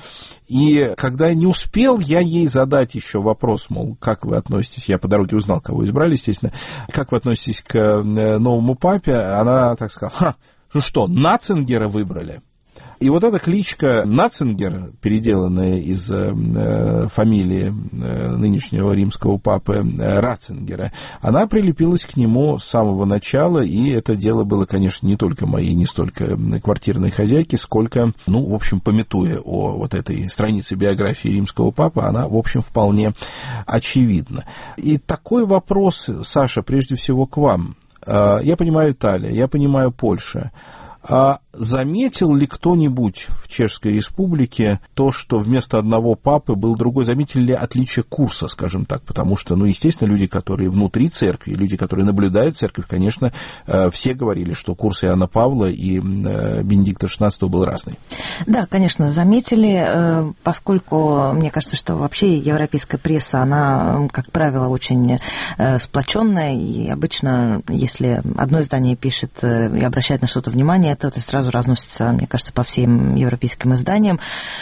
И когда я не успел, я ей задать еще вопрос, мол, как вы относитесь, я по дороге узнал, кого избрали, естественно, как вы относитесь к новому папе, она так сказала: ха, ну что, Нацингера выбрали? И вот эта кличка Нацингер, переделанная из э, фамилии э, нынешнего римского папы э, Ратцингера, она прилепилась к нему с самого начала, и это дело было, конечно, не только моей, не столько квартирной хозяйки, сколько, ну, в общем, памятуя о вот этой странице биографии римского папы, она, в общем, вполне очевидна. И такой вопрос, Саша, прежде всего к вам. Э, я понимаю Италия, я понимаю Польша. А заметил ли кто-нибудь в Чешской Республике то, что вместо одного папы был другой? Заметили ли отличие курса, скажем так? Потому что, ну, естественно, люди, которые внутри церкви, люди, которые наблюдают церковь, конечно, все говорили, что курс Иоанна Павла и Бенедикта шестнадцатого был разный. Да, конечно, заметили, поскольку, мне кажется, что вообще европейская пресса, она, как правило, очень сплоченная, и обычно, если одно издание пишет и обращает на что-то внимание, это, это сразу разносится, мне кажется, по всем европейским изданиям.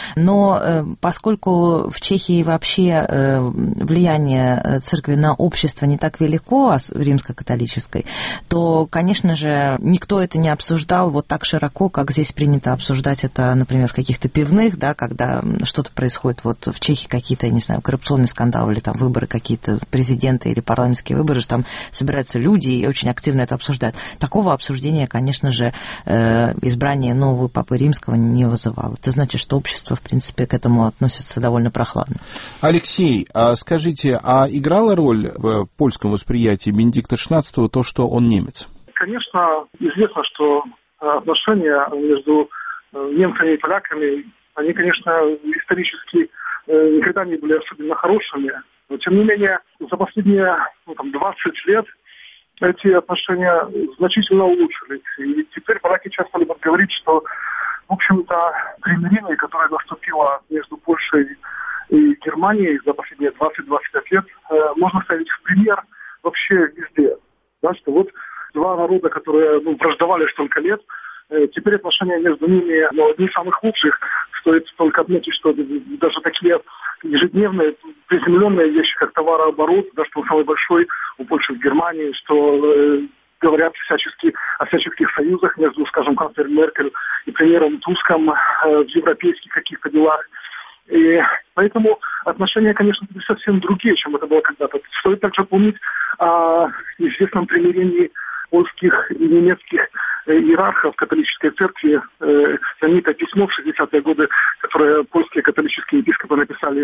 Но э, поскольку в Чехии вообще э, влияние церкви на общество не так велико, римско-католической, то, конечно же, никто это не обсуждал вот так широко, как здесь принято обсуждать это, например, в каких-то пивных, да, когда что-то происходит, вот в Чехии какие-то, не знаю, коррупционные скандалы или там выборы какие-то президента или парламентские выборы, там собираются люди и очень активно это обсуждают. Такого обсуждения, конечно же, избрание нового папы римского не вызывало. Это значит, что общество, в принципе, к этому относится довольно прохладно. Алексей, а скажите, а играла роль в польском восприятии Бенедикта шестнадцатого то, что он немец? Конечно, известно, что отношения между немцами и поляками, они, конечно, исторически никогда не были особенно хорошими. Но, тем не менее, за последние ну, там, двадцать лет эти отношения значительно улучшились. И теперь поляки часто любят говорить, что, в общем-то, примирение, которое наступило между Польшей и Германией за последние двадцать-двадцать пять лет, можно ставить в пример вообще везде. Да, что вот два народа, которые ну, враждовали столько лет, теперь отношения между ними ну, одни из самых лучших. Стоит только отметить, что даже такие ежедневные приземленные вещи, как товарооборот, да, что он самый большой у Польши в Германии, что э, говорят всячески о всяческих союзах между, скажем, канцлером Меркель и премьером Туском э, в европейских каких-то делах. И поэтому отношения, конечно, были совсем другие, чем это было когда-то. Стоит также помнить о известном примирении польских и немецких иерархов католической церкви, э, знаменитое письмо в шестидесятые годы, которое польские католические епископы написали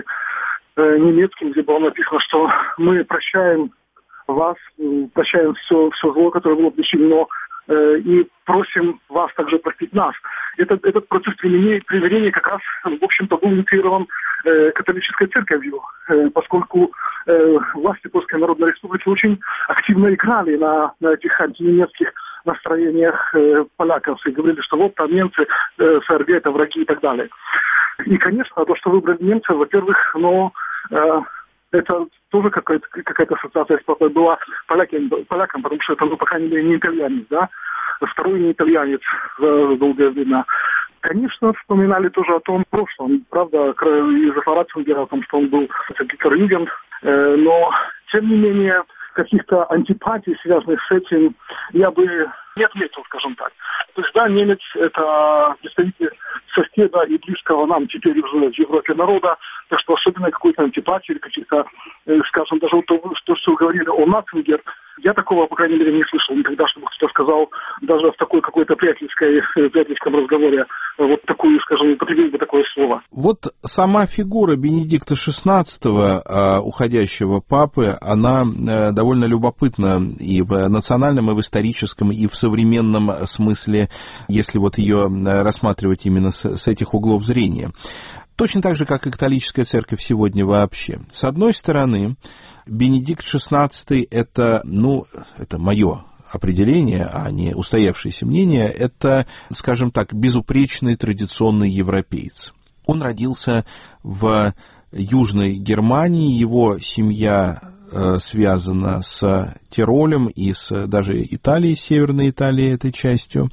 э, немецким, где было написано, что мы прощаем вас, прощаем все, все зло, которое было причинено, э, и просим вас также простить нас. Этот, этот процесс примирения, примирения как раз, в общем-то, был инициирован э, католической церковью, э, поскольку э, власти Польской Народной Республики очень активно играли на, на этих антинемецких настроениях э, поляков и говорили, что вот там немцы, э, ФРГ это враги и так далее. И, конечно, то, что выбрали немцы, во-первых, но э, это тоже какая-то, какая-то ассоциация с папой была полякам, полякам, потому что это, ну, по крайней мере, не итальянец, да, второй не итальянец за долгое время. Конечно, вспоминали тоже о том прошлом, правда, из-за Ратцингера, о том, что он был Гитлер-Югенд, э, но, тем не менее, каких-то антипатий, связанных с этим, я бы не отметил, скажем так. То есть, да, немец – это представитель соседа и близкого нам теперь уже в Европе народа, так что особенно какой-то антипатии или каких-то, скажем, даже вот то, что вы говорили о Ратцингер, я такого, по крайней мере, не слышал никогда, чтобы кто-то сказал, даже в такой какой-то приятельской, приятельском разговоре, вот такую, скажем, употребил бы такое слово. Вот сама фигура Бенедикта шестнадцатого, уходящего папы, она довольно любопытна и в национальном, и в историческом, и в современном смысле, если вот ее рассматривать именно с, с этих углов зрения. Точно так же, как и католическая церковь сегодня вообще. С одной стороны, Бенедикт шестнадцатый – это, ну, это мое определение, а не устоявшееся мнение, это, скажем так, безупречный традиционный европеец. Он родился в Южной Германии, его семья э, связана с Тиролем и с даже Италией, Северной Италией этой частью.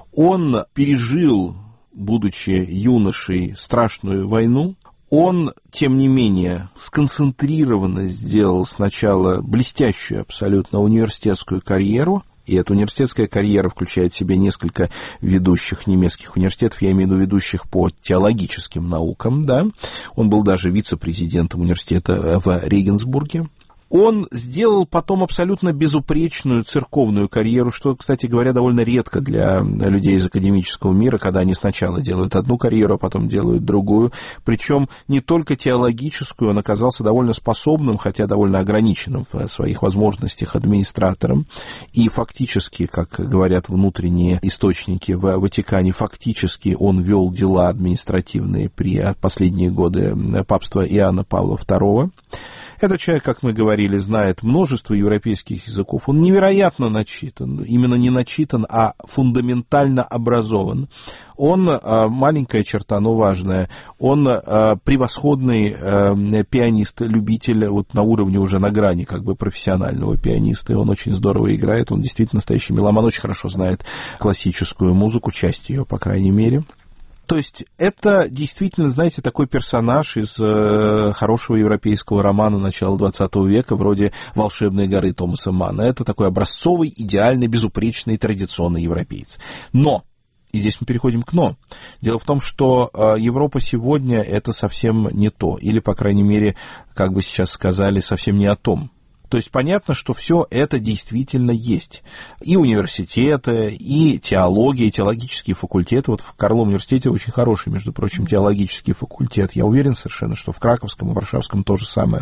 Он пережил, будучи юношей, страшную войну. Он, тем не менее, сконцентрированно сделал сначала блестящую абсолютно университетскую карьеру, и эта университетская карьера включает в себя несколько ведущих немецких университетов, я имею в виду ведущих по теологическим наукам, да. Он был даже вице-президентом университета в Регенсбурге. Он сделал потом абсолютно безупречную церковную карьеру, что, кстати говоря, довольно редко для людей из академического мира, когда они сначала делают одну карьеру, а потом делают другую. Причем не только теологическую, он оказался довольно способным, хотя довольно ограниченным в своих возможностях администратором. И фактически, как говорят внутренние источники в Ватикане, фактически он вел дела административные при последние годы папства Иоанна Павла второго. Этот человек, как мы говорили, знает множество европейских языков. Он невероятно начитан, именно не начитан, а фундаментально образован. Он, маленькая черта, но важная, он превосходный пианист-любитель вот на уровне уже на грани как бы профессионального пианиста, и он очень здорово играет, он действительно настоящий меломан, очень хорошо знает классическую музыку, часть ее, по крайней мере. То есть это действительно, знаете, такой персонаж из э, хорошего европейского романа начала двадцатого века, вроде «Волшебной горы» Томаса Манна. Это такой образцовый, идеальный, безупречный, традиционный европеец. Но, и здесь мы переходим к «но». Дело в том, что э, Европа сегодня – это совсем не то, или, по крайней мере, как бы сейчас сказали, совсем не о том. То есть понятно, что все это действительно есть. И университеты, и теология, и теологические факультеты. Вот в Карловом университете очень хороший, между прочим, теологический факультет. Я уверен совершенно, что в Краковском и Варшавском то же самое.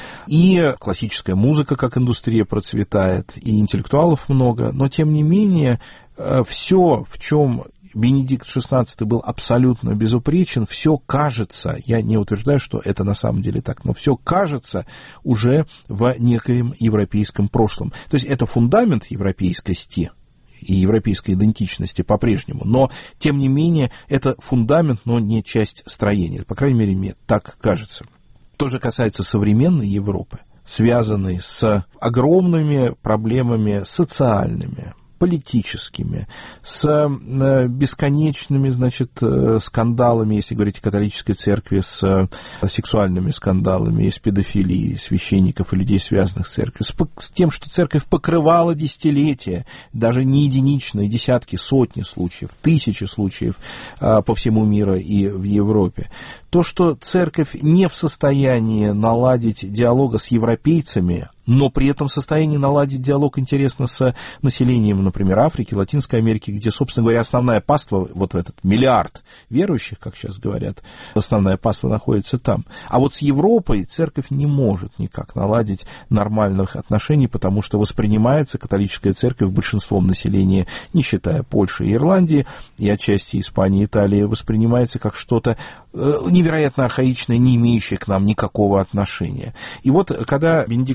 И классическая музыка как индустрия процветает, и интеллектуалов много. Но, тем не менее, все, в чем Бенедикт шестнадцатый был абсолютно безупречен, все кажется, я не утверждаю, что это на самом деле так, но все кажется уже в некоем европейском прошлом. То есть это фундамент европейскости и европейской идентичности по-прежнему, но, тем не менее, это фундамент, но не часть строения. По крайней мере, мне так кажется. То же касается современной Европы, связанной с огромными проблемами социальными, политическими, с бесконечными, значит, скандалами, если говорить о католической церкви, с сексуальными скандалами, с педофилией священников и людей, связанных с церковью, с тем, что церковь покрывала десятилетия, даже не единичные, десятки, сотни случаев, тысячи случаев по всему миру и в Европе. То, что церковь не в состоянии наладить диалога с европейцами, но при этом в состоянии наладить диалог, интересно, с населением, например, Африки, Латинской Америки, где, собственно говоря, основная паства, вот в этот миллиард верующих, как сейчас говорят, основная паства находится там. А вот с Европой церковь не может никак наладить нормальных отношений, потому что воспринимается католическая церковь большинством населения, не считая Польши и Ирландии, и отчасти Испании и Италии, воспринимается как что-то невероятно архаичное, не имеющее к нам никакого отношения. И вот, когда Бенедикт шестнадцатый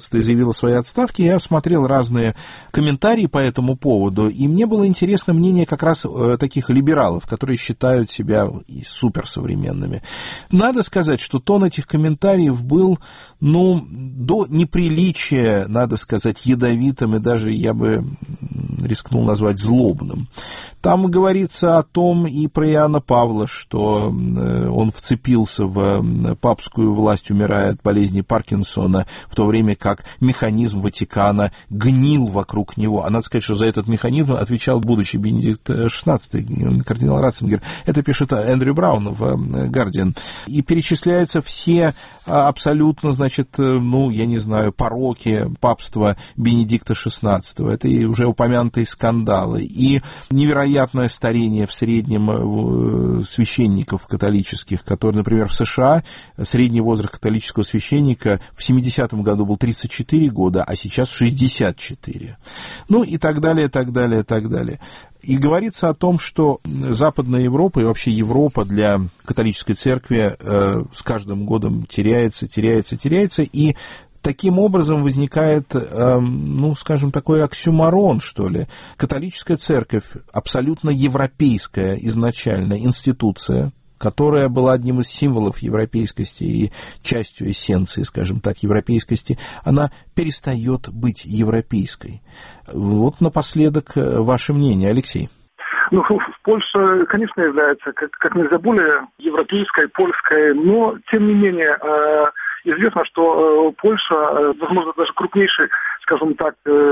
шестнадцатая заявила о своей отставке, я смотрел разные комментарии по этому поводу, и мне было интересно мнение как раз таких либералов, которые считают себя суперсовременными. Надо сказать, что тон этих комментариев был, ну, до неприличия, надо сказать, ядовитым, и даже я бы рискнул назвать злобным. Там говорится о том и про Иоанна Павла, что он вцепился в папскую власть, умирая от болезни Паркинсона, в то время как механизм Ватикана гнил вокруг него. А надо сказать, что за этот механизм отвечал будущий Бенедикт шестнадцатый, кардинал Ратцингер. Это пишет Эндрю Браун в «Гардиан». И перечисляются все абсолютно, значит, ну, я не знаю, пороки папства Бенедикта шестнадцатого. Это и уже упомянутые скандалы. И невероятное старение в среднем священников католических, которые, например, в США средний возраст католического священника в семидесятом году был тридцать четыре года, а сейчас шестьдесят четыре. Ну и так далее, так далее, так далее. И говорится о том, что Западная Европа и вообще Европа для католической церкви э, с каждым годом теряется, теряется, теряется, и таким образом возникает, э, ну, скажем, такой оксюморон, что ли. Католическая церковь абсолютно европейская изначально институция, которая была одним из символов европейскости и частью эссенции, скажем так, европейскости, она перестает быть европейской. Вот напоследок ваше мнение, Алексей. Ну, Польша, конечно, является как, как нельзя более европейской, польской, но, тем не менее, известно, что Польша, возможно, даже крупнейший, скажем так,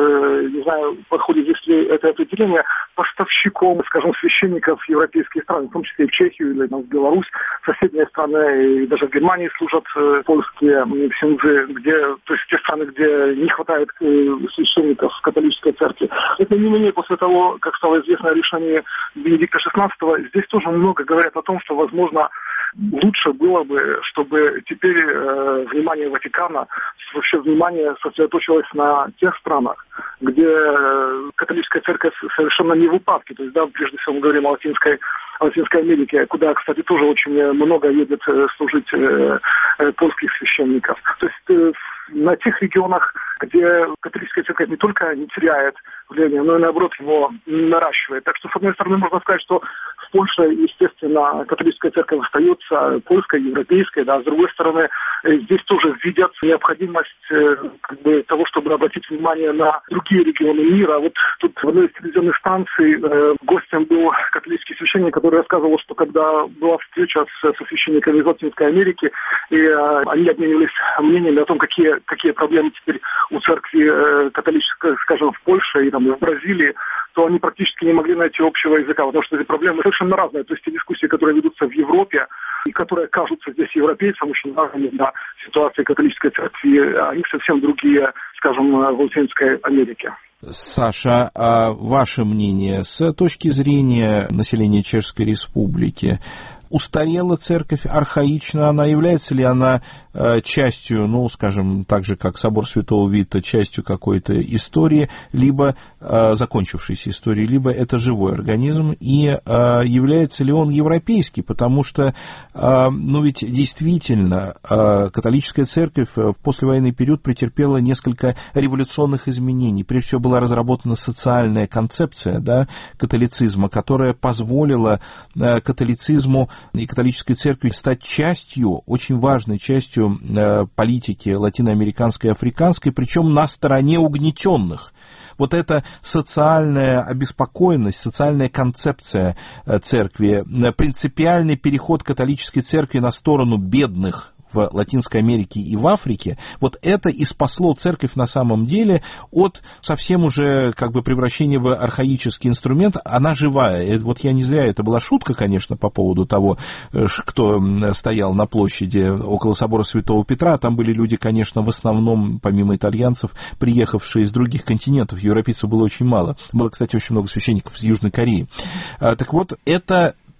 не знаю, подходит здесь ли это определение, поставщиком, скажем, священников в европейские страны, в том числе и в Чехию или там, в Беларусь, соседние страны, и даже в Германии служат польские синзы, где, то есть те страны, где не хватает священников в католической церкви. Но, тем не менее, после того, как стало известно о решении Бенедикта шестнадцатого, здесь тоже много говорят о том, что, возможно, лучше было бы, чтобы теперь э, внимание Ватикана, вообще внимание сосредоточилось на тех странах, где э, католическая церковь совершенно не в упадке. То есть, да, прежде всего мы говорим о Латинской, о Латинской Америке, куда, кстати, тоже очень много едет э, служить э, э, польских священников. То есть э, на тех регионах, где католическая церковь не только не теряет влияние, но и, наоборот, его наращивает. Так что, с одной стороны, можно сказать, что в Польше, естественно, католическая церковь остается польской, европейской, да, с другой стороны, здесь тоже видят необходимость как бы, того, чтобы обратить внимание на другие регионы мира. Вот тут в одной из телевизионных станций э, гостем был католический священник, который рассказывал, что когда была встреча с, со священниками из Латинской Америки, и э, они обменивались мнениями о том, какие, какие проблемы теперь у церкви э, католической, скажем, в Польше и там, в Бразилии, то они практически не могли найти общего языка, потому что эти проблемы совершенно разные. То есть те дискуссии, которые ведутся в Европе, и которые кажутся здесь европейцам очень разными на ситуации католической церкви, они совсем другие, скажем, в Латинской Америке. Саша, а ваше мнение с точки зрения населения Чешской Республики? Устарела церковь, архаична она, является ли она э, частью, ну, скажем, так же, как собор Святого Вита, частью какой-то истории, либо э, закончившейся истории, либо это живой организм, и э, является ли он европейский, потому что, э, ну, ведь действительно э, католическая церковь в послевоенный период претерпела несколько революционных изменений. Прежде всего была разработана социальная концепция, да, католицизма, которая позволила э, католицизму и католической церкви стать частью, очень важной частью э, политики латиноамериканской и африканской, причем на стороне угнетенных. Вот эта социальная обеспокоенность, социальная концепция э, церкви, э, принципиальный переход католической церкви на сторону бедных в Латинской Америке и в Африке, вот это и спасло церковь на самом деле от совсем уже как бы превращения в архаический инструмент. Она живая. И вот я не зря, это была шутка, конечно, по поводу того, кто стоял на площади около собора Святого Петра. Там были люди, конечно, в основном, помимо итальянцев, приехавшие из других континентов. Европейцев было очень мало. Было, кстати, очень много священников из Южной Кореи. Так вот, это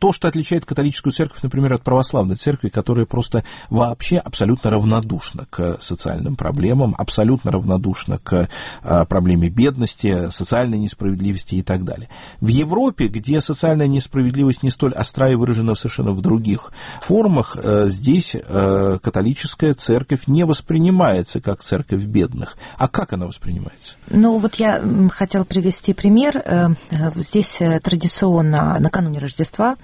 то, что отличает католическую церковь, например, от православной церкви, которая просто вообще абсолютно равнодушна к социальным проблемам, абсолютно равнодушна к а, проблеме бедности, социальной несправедливости и так далее. В Европе, где социальная несправедливость не столь остра и выражена совершенно в других формах, а, здесь а, католическая церковь не воспринимается как церковь бедных. А как она воспринимается? Ну, вот я хотела привести пример. Здесь традиционно накануне Рождества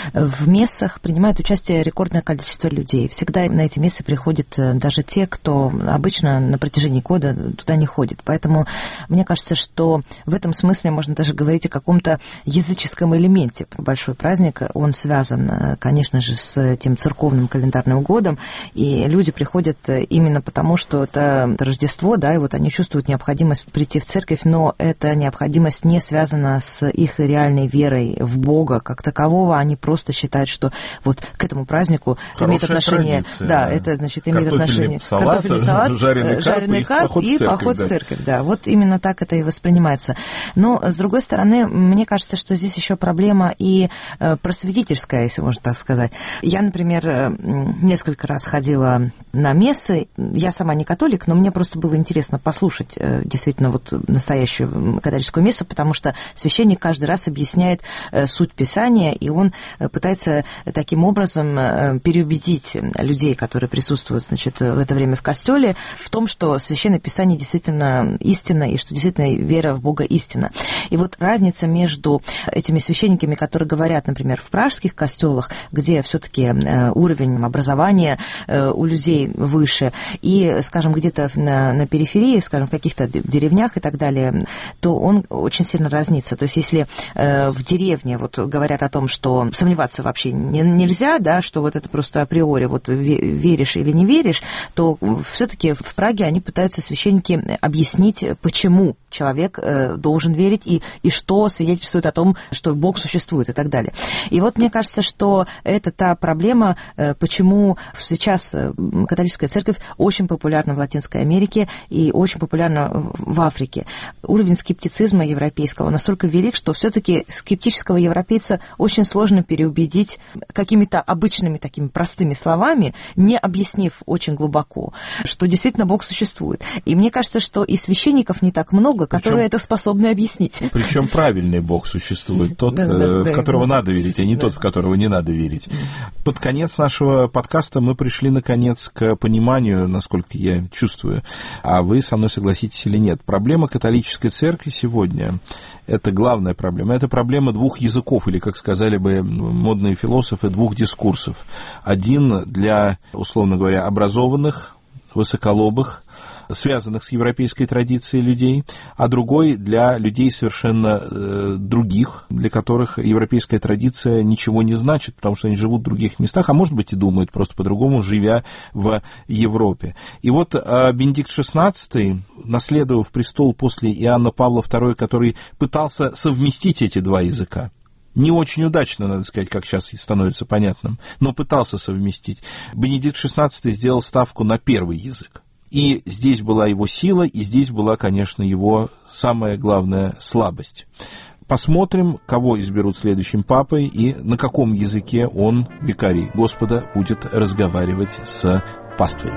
в мессах принимает участие рекордное количество людей. Всегда на эти мессы приходят даже те, кто обычно на протяжении года туда не ходит. Поэтому мне кажется, что в этом смысле можно даже говорить о каком-то языческом элементе. Большой праздник, он связан, конечно же, с тем церковным календарным годом, и люди приходят именно потому, что это Рождество, да, и вот они чувствуют необходимость прийти в церковь, но эта необходимость не связана с их реальной верой в Бога как такового. Они просто считают, что вот к этому празднику хорошая имеет отношение... Традиция. Да, это, значит, имеет отношение... Салат, картофельный салат, жареный, жареный карп, карп и поход в церковь. Да. Да, вот именно так это и воспринимается. Но, с другой стороны, мне кажется, что здесь еще проблема и просветительская, если можно так сказать. Я, например, несколько раз ходила на мессы. Я сама не католик, но мне просто было интересно послушать действительно вот настоящую католическую мессу, потому что священник каждый раз объясняет суть Писания, и он пытается таким образом переубедить людей, которые присутствуют, значит, в это время в костеле, в том, что Священное Писание действительно истина, и что действительно вера в Бога истина. И вот разница между этими священниками, которые говорят, например, в пражских костелах, где все-таки уровень образования у людей выше, и, скажем, где-то на, на периферии, скажем, в каких-то деревнях и так далее, то он очень сильно разнится. То есть если в деревне вот говорят о том, что сомневаться вообще не, нельзя, да, что вот это просто априори, вот веришь или не веришь, то все-таки в Праге они пытаются, священники, объяснить, почему человек должен верить и, и что свидетельствует о том, что Бог существует и так далее. И вот мне кажется, что это та проблема, почему сейчас католическая церковь очень популярна в Латинской Америке и очень популярна в Африке. Уровень скептицизма европейского настолько велик, что все-таки скептического европейца очень сложно переубедить какими-то обычными такими простыми словами, не объяснив очень глубоко, что действительно Бог существует. И мне кажется, что и священников не так много, которые причем, это способны объяснить. Причем правильный Бог существует, тот, да, да, в да, которого да. надо верить, а не да. тот, в которого не надо верить. Под конец нашего подкаста мы пришли, наконец, к пониманию, насколько я чувствую, а вы со мной согласитесь или нет. Проблема католической церкви сегодня – это главная проблема. Это проблема двух языков, или, как сказали бы модные философы, двух дискурсов. Один для, условно говоря, образованных, высоколобых, связанных с европейской традицией людей, а другой для людей совершенно э, других, для которых европейская традиция ничего не значит, потому что они живут в других местах, а может быть и думают просто по-другому, живя в Европе. И вот э, Бенедикт шестнадцатый, наследовав престол после Иоанна Павла второго, который пытался совместить эти два языка, не очень удачно, надо сказать, как сейчас становится понятным, но пытался совместить. Бенедикт шестнадцатый сделал ставку на первый язык. И здесь была его сила, и здесь была, конечно, его самая главная слабость. Посмотрим, кого изберут следующим папой и на каком языке он, викарий Господа, будет разговаривать с паствой.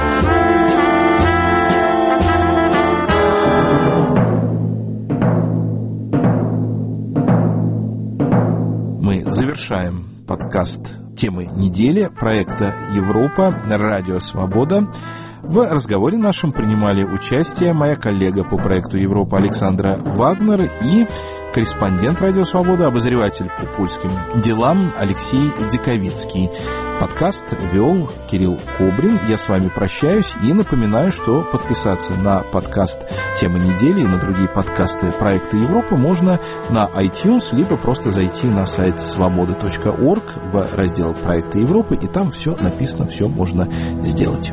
Мы завершаем подкаст темы недели проекта «Европа», радио «Свобода». В разговоре нашем принимали участие моя коллега по проекту «Европа» Александра Вагнер и корреспондент «Радио Свобода», обозреватель по польским делам Алексей Диковицкий. Подкаст вел Кирилл Кобрин. Я с вами прощаюсь и напоминаю, что подписаться на подкаст «Тема недели» и на другие подкасты проекта «Европа» можно на iTunes, либо просто зайти на сайт свобода точка орг в раздел проекта «Европа», и там все написано, все можно сделать.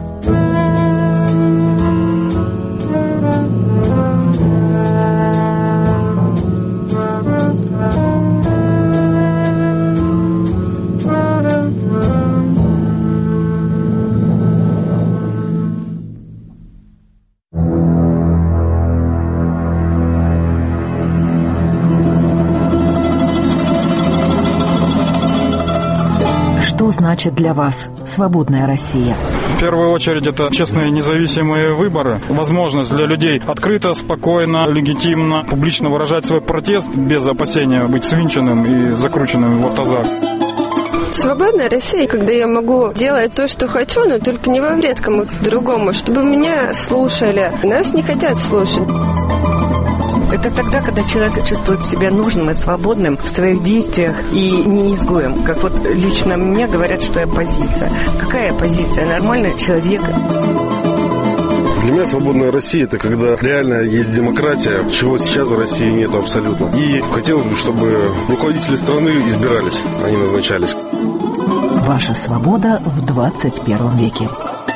значит для вас свободная Россия? В первую очередь это честные независимые выборы, возможность для людей открыто, спокойно, легитимно, публично выражать свой протест без опасения быть свинченным и закрученным в автозак. Свободная Россия, когда я могу делать то, что хочу, но только не во вред кому-то другому, чтобы меня слушали. Нас не хотят слушать. Это тогда, когда человек чувствует себя нужным и свободным в своих действиях и не изгоем. Как вот лично мне говорят, что я оппозиция. Какая оппозиция? Нормальный человек. Для меня свободная Россия – это когда реально есть демократия, чего сейчас в России нет абсолютно. И хотелось бы, чтобы руководители страны избирались, а не назначались. Ваша свобода в двадцать первом веке.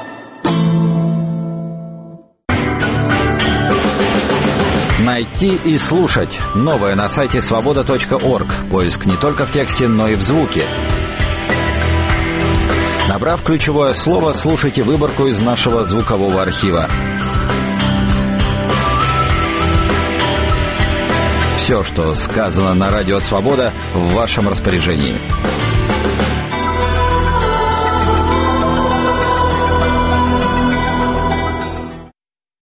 Найти и слушать. Новое на сайте свобода точка орг. Поиск не только в тексте, но и в звуке. Набрав ключевое слово, слушайте выборку из нашего звукового архива. Все, что сказано на радио «Свобода», в вашем распоряжении.